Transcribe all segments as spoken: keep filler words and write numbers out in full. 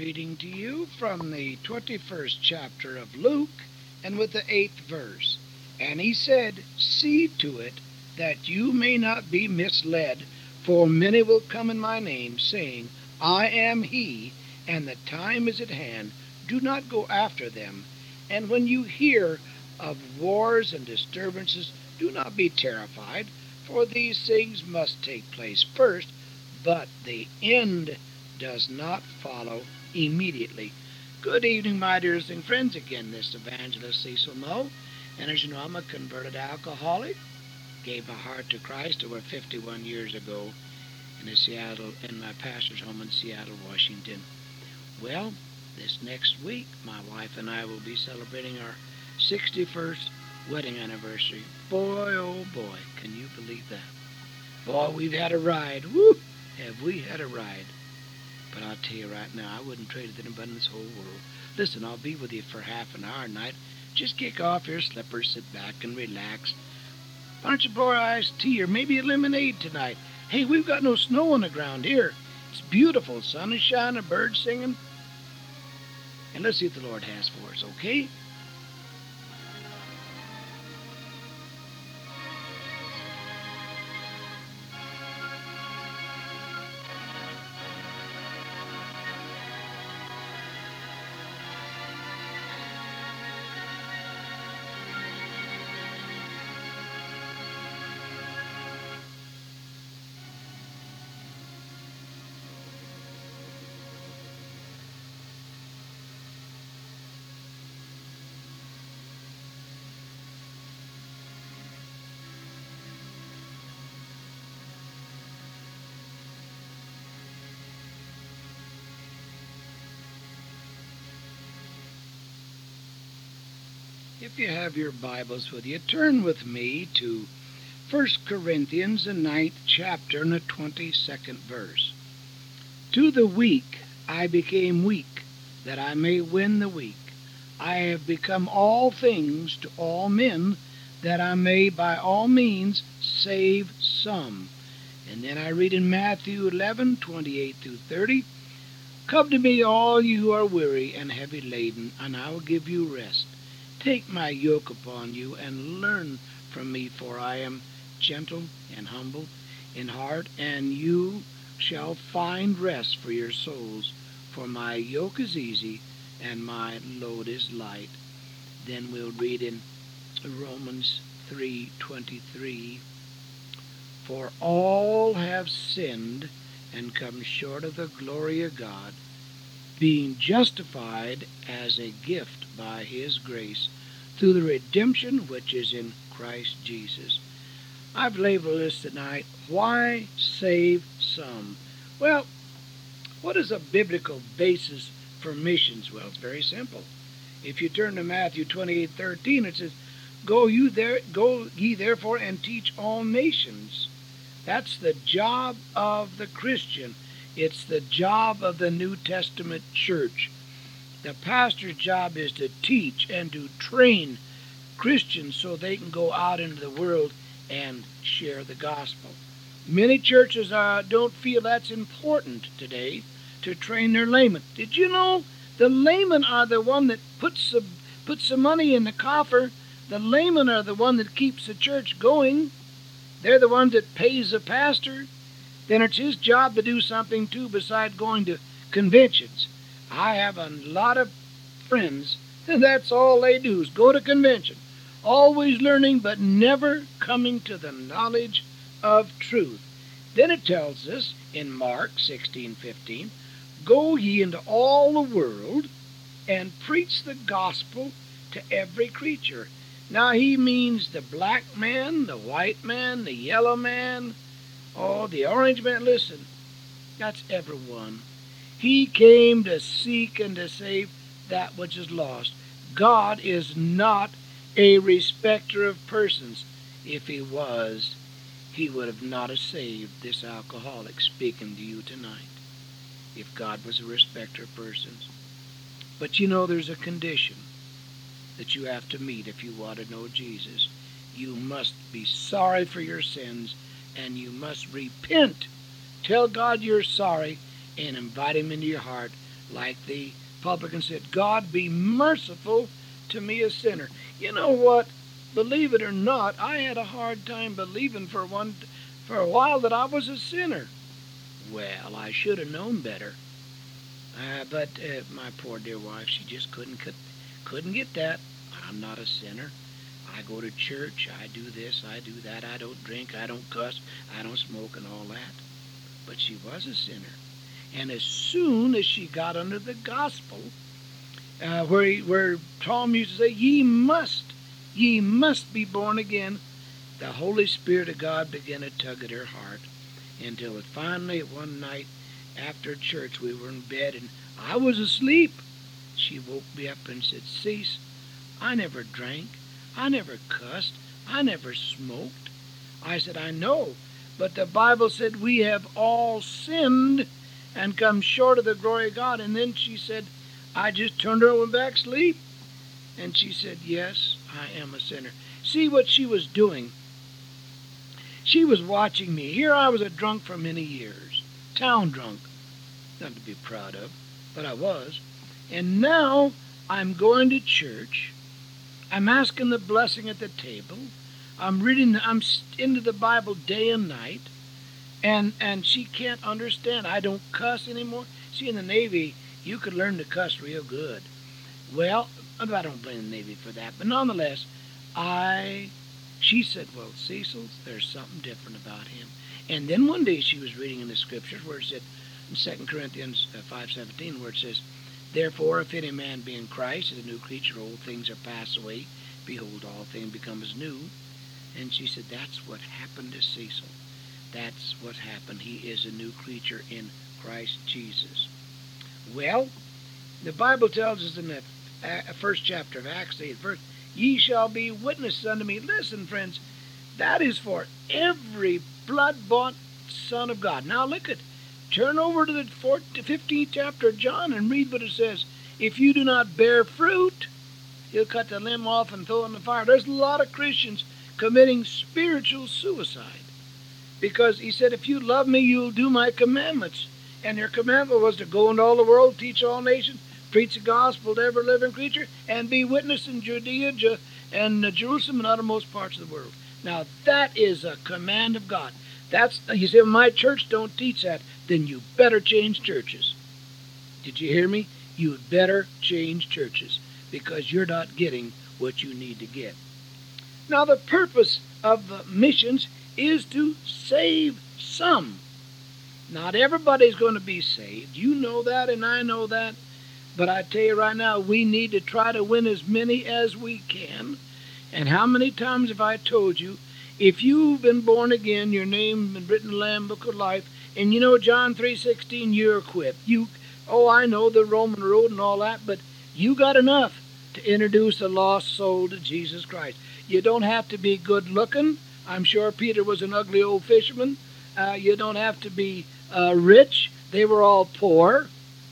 reading to you from the twenty-first chapter of Luke, and with the eighth verse. And he said, See to it that you may not be misled, for many will come in my name, saying, I am he, and the time is at hand. Do not go after them. And when you hear of wars and disturbances, do not be terrified, for these things must take place first, but the end does not follow immediately. Good evening, my dears and friends. Again, this evangelist Cecil Moe. And as you know, I'm a converted alcoholic. Gave my heart to Christ over fifty-one years ago in a Seattle, in my pastor's home in Seattle, Washington. Well, this next week, my wife and I will be celebrating our sixty-first wedding anniversary. Boy, oh boy, can you believe that? Boy, we've had a ride. Woo! Have we had a ride? But I'll tell you right now, I wouldn't trade it anybody in this whole world. Listen, I'll be with you for half an hour tonight. Just kick off your slippers, sit back and relax. Why don't you pour iced tea or maybe a lemonade tonight? Hey, we've got no snow on the ground here. It's beautiful. Sun is shining, birds singing. And let's see what the Lord has for us, okay? If you have your Bibles with you, turn with me to First Corinthians, the ninth chapter, and the twenty-second verse. To the weak I became weak, that I may win the weak. I have become all things to all men, that I may by all means save some. And then I read in Matthew eleven, twenty-eight through thirty, Come to me, all you who are weary and heavy laden, and I will give you rest. Take my yoke upon you and learn from me, for I am gentle and humble in heart, and you shall find rest for your souls. For my yoke is easy and my load is light. Then we'll read in Romans three twenty-three, For all have sinned and come short of the glory of God, being justified as a gift by his grace through the redemption which is in Christ Jesus. I've labeled this tonight, Why Save Some? Well, what is a biblical basis for missions? Well, it's very simple. If you turn to Matthew twenty-eight thirteen, it says, Go you there, go ye therefore and teach all nations. That's the job of the Christian. It's the job of the New Testament church. The pastor's job is to teach and to train Christians so they can go out into the world and share the gospel. Many churches uh, don't feel that's important today to train their laymen. Did you know the laymen are the one that puts the, puts the money in the coffer? The laymen are the one that keeps the church going. They're the ones that pays the pastor. Then it's his job to do something too besides going to conventions. I have a lot of friends, and that's all they do is go to convention. Always learning, but never coming to the knowledge of truth. Then it tells us in Mark sixteen fifteen, Go ye into all the world and preach the gospel to every creature. Now he means the black man, the white man, the yellow man, oh, the orange man. Listen, that's everyone. He came to seek and to save that which is lost. God is not a respecter of persons. If he was, he would have not have saved this alcoholic speaking to you tonight, if God was a respecter of persons. But you know there's a condition that you have to meet if you want to know Jesus. You must be sorry for your sins, and you must repent. Tell God you're sorry and invite him into your heart. Like the publican said, God be merciful to me, a sinner. You know what? Believe it or not, I had a hard time believing for one for a while that I was a sinner. Well, I should have known better. Uh, but uh, my poor dear wife, she just couldn't couldn't get that. I'm not a sinner. I go to church. I do this. I do that. I don't drink. I don't cuss. I don't smoke and all that. But she was a sinner. And as soon as she got under the gospel, uh, where he, where Tom used to say, "Ye must, ye must be born again," the Holy Spirit of God began to tug at her heart, until finally one night after church we were in bed and I was asleep. She woke me up and said, "Cease, I never drank. I never cussed. I never smoked." I said, "I know, but the Bible said we have all sinned and come short of the glory of God." And then she said, I just turned her and went back to sleep. And she said, "Yes, I am a sinner." See what she was doing? She was watching me. Here I was a drunk for many years. Town drunk. Nothing to be proud of, but I was. And now I'm going to church. I'm asking the blessing at the table. I'm reading, I'm into the Bible day and night. And and she can't understand. I don't cuss anymore. See, in the Navy, you could learn to cuss real good. Well, I don't blame the Navy for that. But nonetheless, I, she said, "Well, Cecil, there's something different about him." And then one day she was reading in the Scriptures where it said, in Second Corinthians five seventeen, where it says, "Therefore, if any man be in Christ, is a new creature, old things are passed away. Behold, all things become as new." And she said, that's what happened to Cecil. That's what happened. He is a new creature in Christ Jesus. Well, the Bible tells us in the first chapter of Acts, the eighth verse, "Ye shall be witnesses unto me." Listen, friends, that is for every blood-bought son of God. Now look at, turn over to the fifteenth chapter of John and read what it says. If you do not bear fruit, he'll cut the limb off and throw it in the fire. There's a lot of Christians committing spiritual suicide. Because he said, if you love me, you'll do my commandments. And your commandment was to go into all the world, teach all nations, preach the gospel to every living creature, and be witness in Judea Ju- and uh, Jerusalem and uttermost parts of the world. Now that is a command of God. That's, you say, well, my church don't teach that. Then you better change churches. Did you hear me? You'd better change churches, because you're not getting what you need to get. Now the purpose of the missions is to save some. Not everybody's going to be saved. You know that and I know that. But I tell you right now, we need to try to win as many as we can. And how many times have I told you, if you've been born again, your name has been written in the Lamb Book of Life, and you know John three sixteen, you're equipped. You, oh, I know the Roman road and all that, but you got enough to introduce a lost soul to Jesus Christ. You don't have to be good looking. I'm sure Peter was an ugly old fisherman. Uh, you don't have to be uh, rich. They were all poor.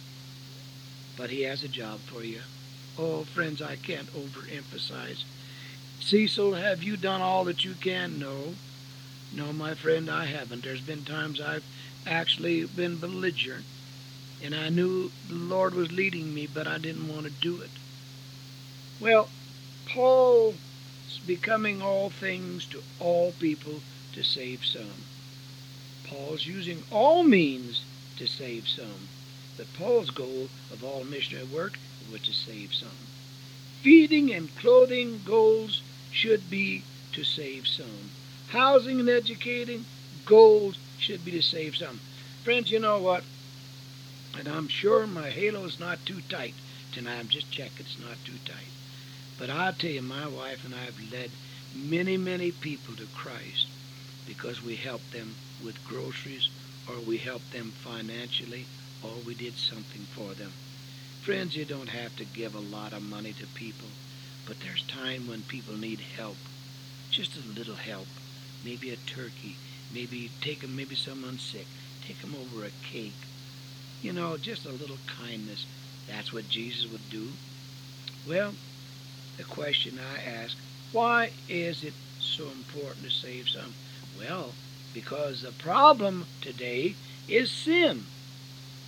But he has a job for you. Oh, friends, I can't overemphasize. Cecil, have you done all that you can? No. No, my friend, I haven't. There's been times I've actually been belligerent. And I knew the Lord was leading me, but I didn't want to do it. Well, Paul's becoming all things to all people to save some. Paul's using all means to save some. But Paul's goal of all missionary work was to save some. Feeding and clothing goals should be to save some. Housing and educating goals should be to save some. Friends, you know what? And I'm sure my halo is not too tight tonight. I'm just checking it's not too tight. But I'll tell you, my wife and I have led many, many people to Christ because we helped them with groceries, or we helped them financially, or we did something for them. Friends, you don't have to give a lot of money to people, but there's time when people need help. Just a little help. Maybe a turkey. Maybe take them, maybe someone's sick. Take them over a cake. You know, just a little kindness. That's what Jesus would do. Well, the question I ask, why is it so important to save some? Well, because the problem today is sin.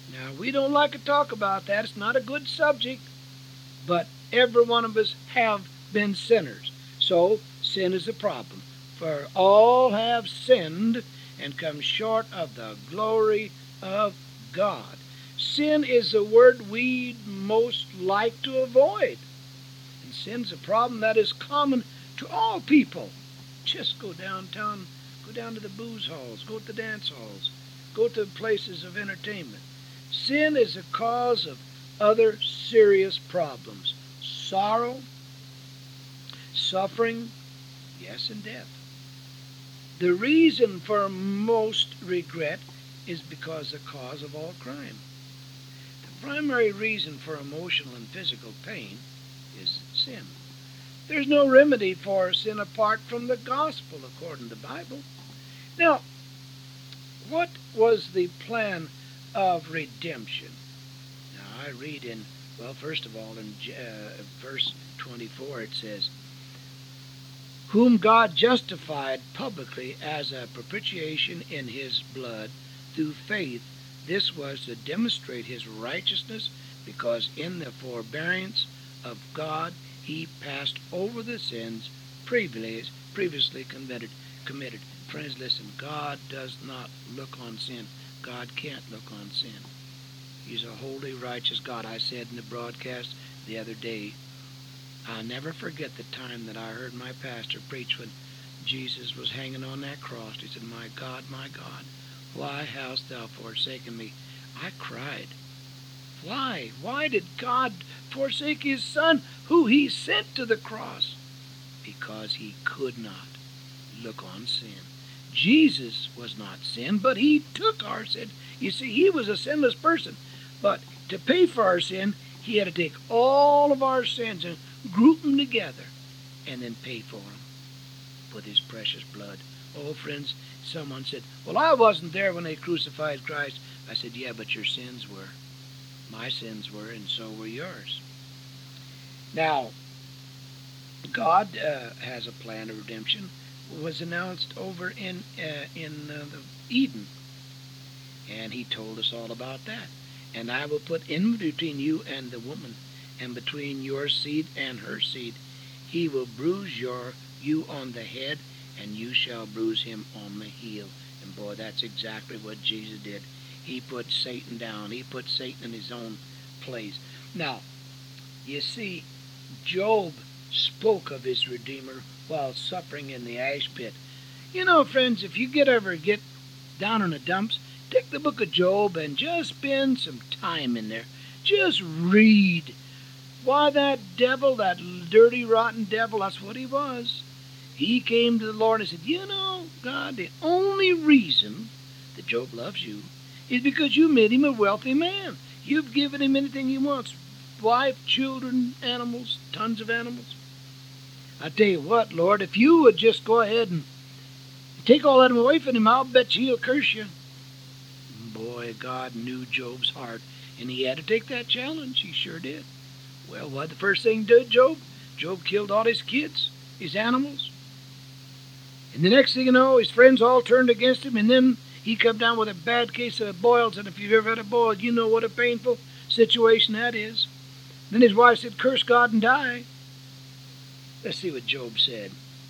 Now, we don't like to talk about that. It's not a good subject. But every one of us have been sinners. So, sin is a problem. For all have sinned and come short of the glory of God. Sin is the word we'd most like to avoid. And sin's a problem that is common to all people. Just go downtown, go down to the booze halls, go to the dance halls, go to places of entertainment. Sin is a cause of other serious problems. Sorrow, suffering, yes, and death. The reason for most regret is because the cause of all crime. The primary reason for emotional and physical pain is sin. There's no remedy for sin apart from the gospel, according to the Bible. Now, what was the plan of redemption? Now, I read in, well, first of all, in uh, verse twenty-four, it says, whom God justified publicly as a propitiation in his blood through faith. This was to demonstrate his righteousness, because in the forbearance of God he passed over the sins previously, previously committed, committed. Friends, listen, God does not look on sin. God can't look on sin. He's a holy, righteous God. I said in the broadcast the other day, I'll never forget the time that I heard my pastor preach when Jesus was hanging on that cross. He said, my God, my God, why hast thou forsaken me? I cried. Why? Why did God forsake his Son, who he sent to the cross? Because he could not look on sin. Jesus was not sin, but he took our sin. You see, he was a sinless person. But to pay for our sin, he had to take all of our sins and group them together and then pay for them with his precious blood. Oh, friends, someone said, well, I wasn't there when they crucified Christ. I said, yeah, but your sins were. My sins were, and so were yours. Now, God uh, has a plan of redemption. It was announced over in uh, in uh, the Eden, and he told us all about that. And I will put in between you and the woman, and between your seed and her seed. He will bruise your you on the head, and you shall bruise him on the heel. And boy, that's exactly what Jesus did. He put Satan down. He put Satan in his own place. Now, you see, Job spoke of his Redeemer while suffering in the ash pit. You know, friends, if you get ever get down in the dumps, take the book of Job and just spend some time in there. Just read. Why, that devil, that dirty, rotten devil, that's what he was. He came to the Lord and said, you know, God, the only reason that Job loves you is because you made him a wealthy man. You've given him anything he wants. Wife, children, animals, tons of animals. I tell you what, Lord, if you would just go ahead and take all that away from him, I'll bet you he'll curse you. Boy, God knew Job's heart, and he had to take that challenge. He sure did. Well, what the first thing did Job? Job killed all his kids, his animals. And the next thing you know, his friends all turned against him, and then he come down with a bad case of boils, and if you've ever had a boil, you know what a painful situation that is. Then his wife said, curse God and die. Let's see what Job said.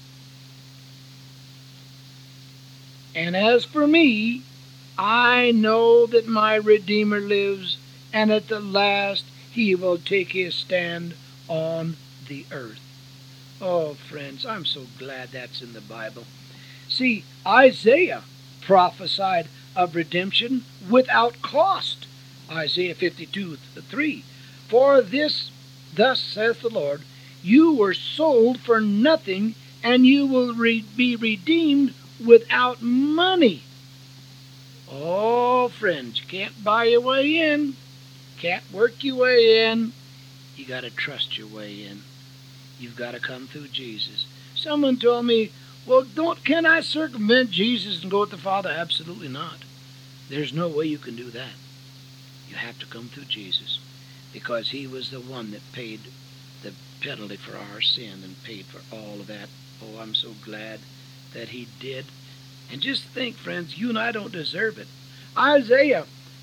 And as for me, I know that my Redeemer lives, and at the last he will take his stand on the earth. Oh, friends, I'm so glad that's in the Bible. See, Isaiah prophesied of redemption without cost. Isaiah fifty-two three. For this, thus saith the Lord, you were sold for nothing, and you will re- be redeemed without money. Oh, friends, you can't buy your way in. Can't work your way in. You got to trust your way in. You've got to come through Jesus. Someone told me, well, don't can I circumvent Jesus and go with the Father? Absolutely not. There's no way you can do that. You have to come through Jesus, because he was the one that paid the penalty for our sin and paid for all of that. Oh, I'm so glad that he did. And just think, friends, you and I don't deserve it. Isaiah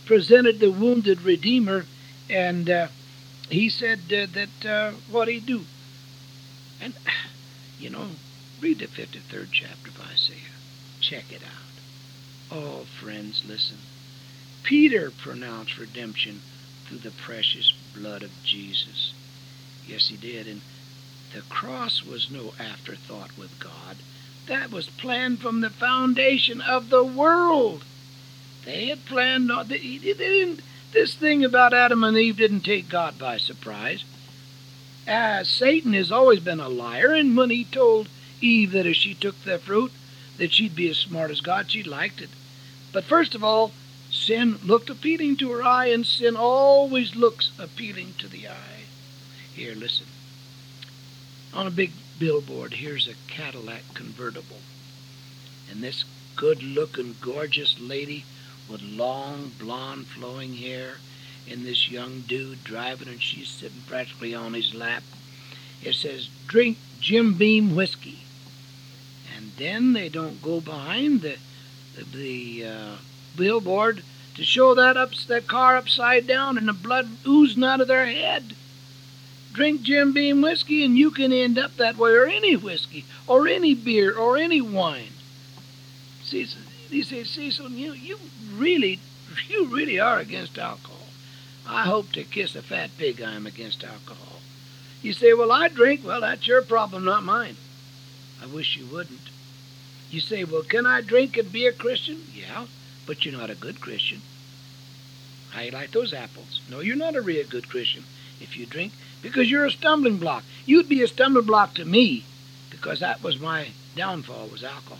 presented the wounded Redeemer, and uh, he said uh, that uh, what he'd do. And, you know, read the fifty-third chapter of Isaiah. Check it out. Oh, friends, listen. Peter pronounced redemption through the precious blood of Jesus. Yes, he did. And the cross was no afterthought with God. That was planned from the foundation of the world. They had planned not. They, they didn't. This thing about Adam and Eve didn't take God by surprise. Uh, Satan has always been a liar, and when he told Eve that if she took the fruit, that she'd be as smart as God, she liked it. But first of all, sin looked appealing to her eye, and sin always looks appealing to the eye. Here, listen. On a big billboard, here's a Cadillac convertible. And this good-looking, gorgeous lady with long, blonde, flowing hair, and this young dude driving, and she's sitting practically on his lap. It says, "Drink Jim Beam whiskey." And then they don't go behind the the, the uh, billboard to show that up that car upside down and the blood oozing out of their head. Drink Jim Beam whiskey and you can end up that way, or any whiskey, or any beer, or any wine. See, you say, Cecil, you you really, you really are against alcohol. I hope to kiss a fat pig I am against alcohol. You say, well, I drink. Well, that's your problem, not mine. I wish you wouldn't. You say, well, can I drink and be a Christian? Yeah, but you're not a good Christian. How you like those apples? No, you're not a real good Christian if you drink, because you're a stumbling block. You'd be a stumbling block to me, because that was my downfall, was alcohol.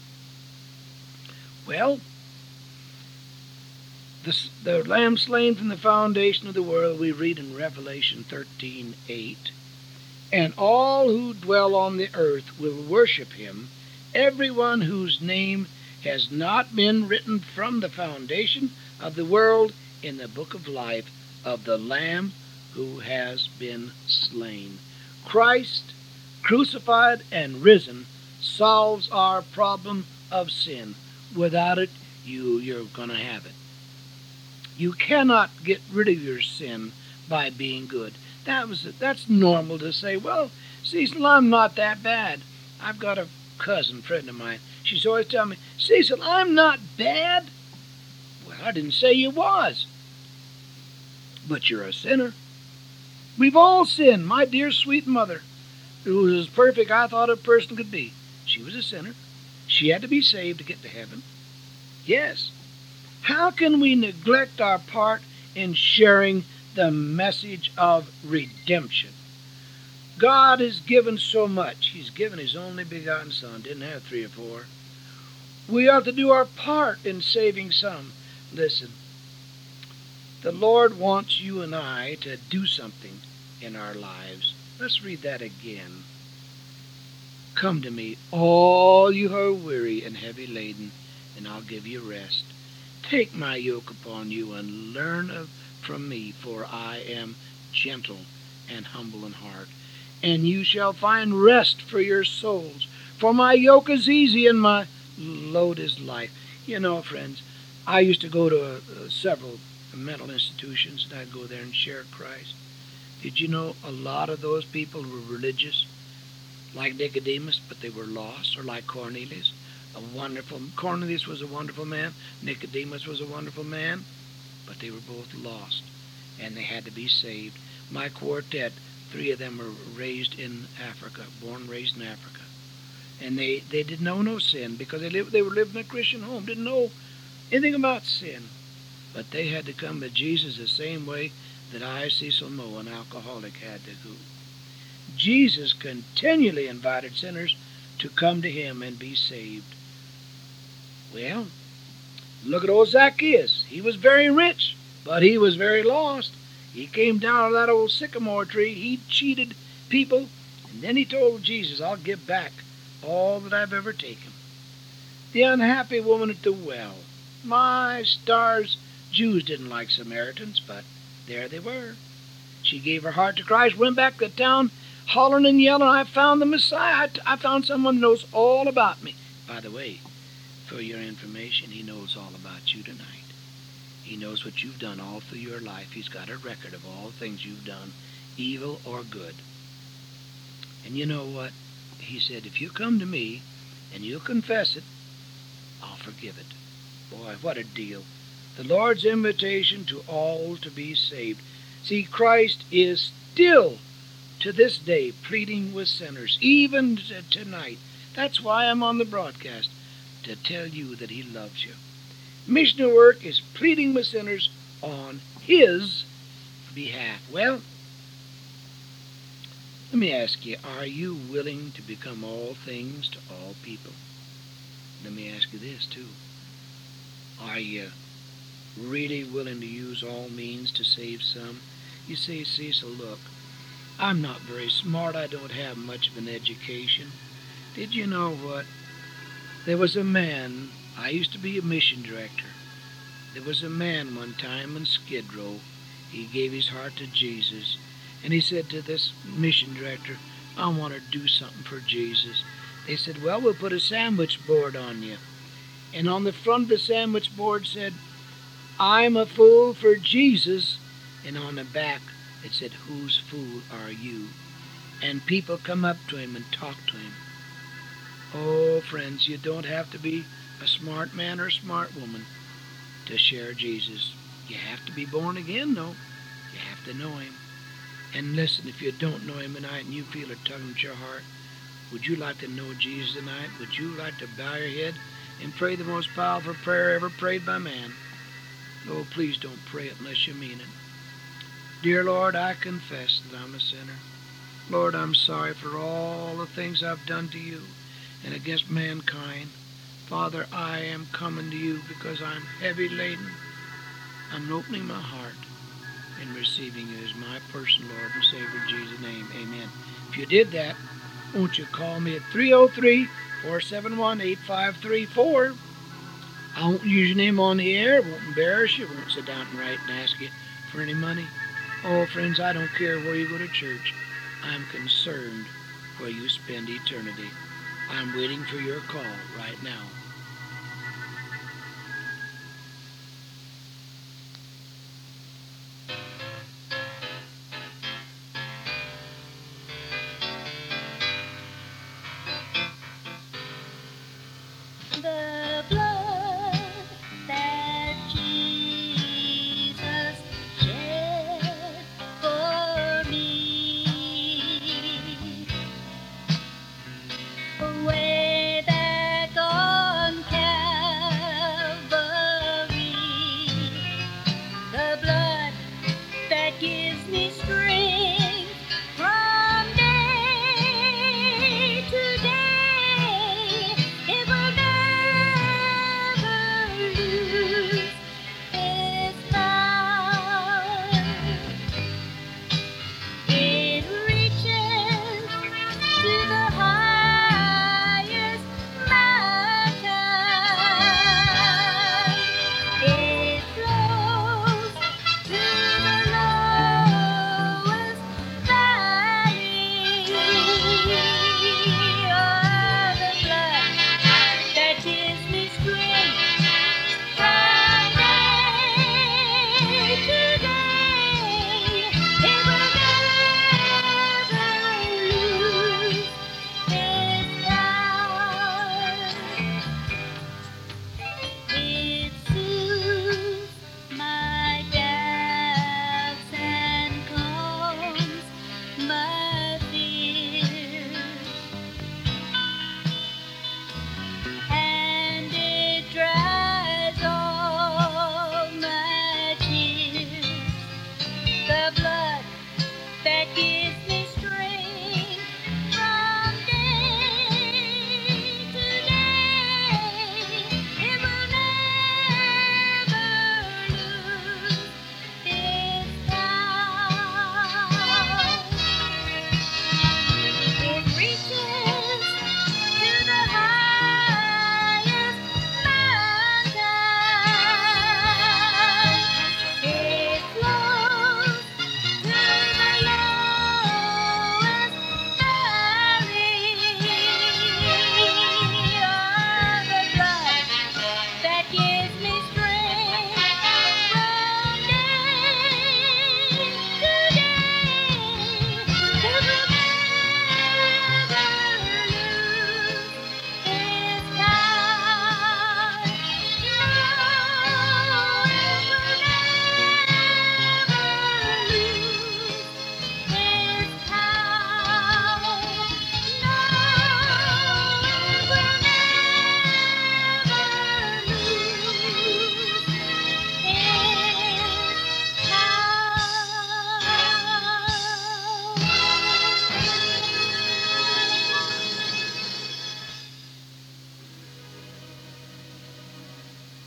Well, the, the lamb slain from the foundation of the world, we read in Revelation thirteen eight, and all who dwell on the earth will worship him, everyone whose name has not been written from the foundation of the world in the book of life of the Lamb who has been slain. Christ, crucified and risen, solves our problem of sin. Without it, you, you're going to have it. You cannot get rid of your sin by being good. That was That's normal to say, well, Cecil, I'm not that bad. I've got a cousin friend of mine. She's always telling me, Cecil, I'm not bad. Well, I didn't say you was. But you're a sinner. We've all sinned. My dear sweet mother, who was as perfect I thought a person could be, she was a sinner. She had to be saved to get to heaven. Yes. How can we neglect our part in sharing the message of redemption? God has given so much. He's given his only begotten Son. Didn't have three or four. We ought to do our part in saving some. Listen, the Lord wants you and I to do something in our lives. Let's read that again. Come to me, all you who are weary and heavy laden, and I'll give you rest. Take my yoke upon you and learn of, from me, for I am gentle and humble in heart, and you shall find rest for your souls. For my yoke is easy and my load is light. You know, friends, I used to go to uh, several mental institutions, and I'd go there and share Christ. Did you know a lot of those people were religious, like Nicodemus, but they were lost, or like Cornelius? A wonderful Cornelius was a wonderful man. Nicodemus was a wonderful man, but they were both lost, and they had to be saved. My quartet, three of them were raised in Africa, born and raised in Africa, and they, they didn't know no sin because they lived they were living in a Christian home, didn't know anything about sin, but they had to come to Jesus the same way that I, Cecil Moe, an alcoholic, had to go. Jesus continually invited sinners to come to him and be saved. Well, look at old Zacchaeus. He was very rich, but he was very lost. He came down out of that old sycamore tree. He cheated people, and then he told Jesus, I'll give back all that I've ever taken. The unhappy woman at the well. My stars, Jews didn't like Samaritans, but there they were. She gave her heart to Christ, went back to town, hollering and yelling, I found the Messiah. I found someone who knows all about me. By the way, for your information, he knows all about you tonight. He knows what you've done all through your life. He's got a record of all things you've done, evil or good. And you know what? He said, if you come to me and you'll confess it, I'll forgive it. Boy, what a deal. The Lord's invitation to all to be saved. See, Christ is still to this day pleading with sinners, even t- tonight. That's why I'm on the broadcast, to tell you that he loves you. Missionary work is pleading with sinners on his behalf. Well, let me ask you, are you willing to become all things to all people? Let me ask you this, too. Are you really willing to use all means to save some? You say, Cecil, look, I'm not very smart. I don't have much of an education. Did you know what? There was a man, I used to be a mission director. There was a man one time in Skid Row. He gave his heart to Jesus. And he said to this mission director, I want to do something for Jesus. They said, well, we'll put a sandwich board on you. And on the front of the sandwich board said, I'm a fool for Jesus. And on the back it said, whose fool are you? And people come up to him and talk to him. Oh, friends, you don't have to be a smart man or a smart woman to share Jesus. You have to be born again, though. You have to know him. And listen, if you don't know him tonight and you feel it tugging at your heart, would you like to know Jesus tonight? Would you like to bow your head and pray the most powerful prayer ever prayed by man? Oh, please don't pray it unless you mean it. Dear Lord, I confess that I'm a sinner. Lord, I'm sorry for all the things I've done to you and against mankind. Father, I am coming to you because I'm heavy laden. I'm opening my heart and receiving you as my personal Lord and Savior in Jesus' name. Amen. If you did that, won't you call me at three oh three, four seven one, eight five three four. I won't use your name on the air. Won't embarrass you. Won't sit down and write and ask you for any money. Oh, friends, I don't care where you go to church. I'm concerned where you spend eternity. I'm waiting for your call right now. The blood that Jesus shed for me, way back on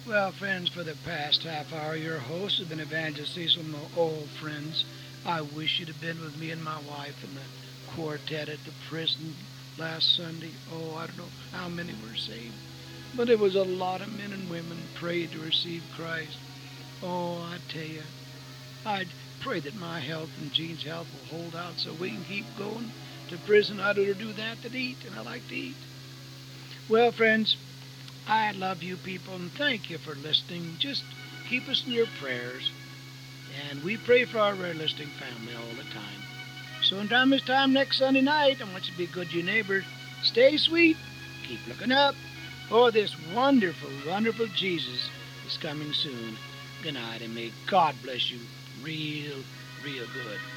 Well, friends, for the past half hour, your host has been Evangelist Cecil, my old friends. I wish you'd have been with me and my wife in the quartet at the prison last Sunday. Oh, I don't know how many were saved, but it was a lot of men and women prayed to receive Christ. Oh, I tell you, I pray that my health and Jean's health will hold out so we can keep going to prison. I'd rather do that than eat, and I like to eat. Well, friends, I love you people, and thank you for listening. Just keep us in your prayers, and we pray for our rare listening family all the time. So until this time next Sunday night, I want you to be good to your neighbors. Stay sweet, keep looking up, for this wonderful, wonderful Jesus is coming soon. Good night, and may God bless you real, real good.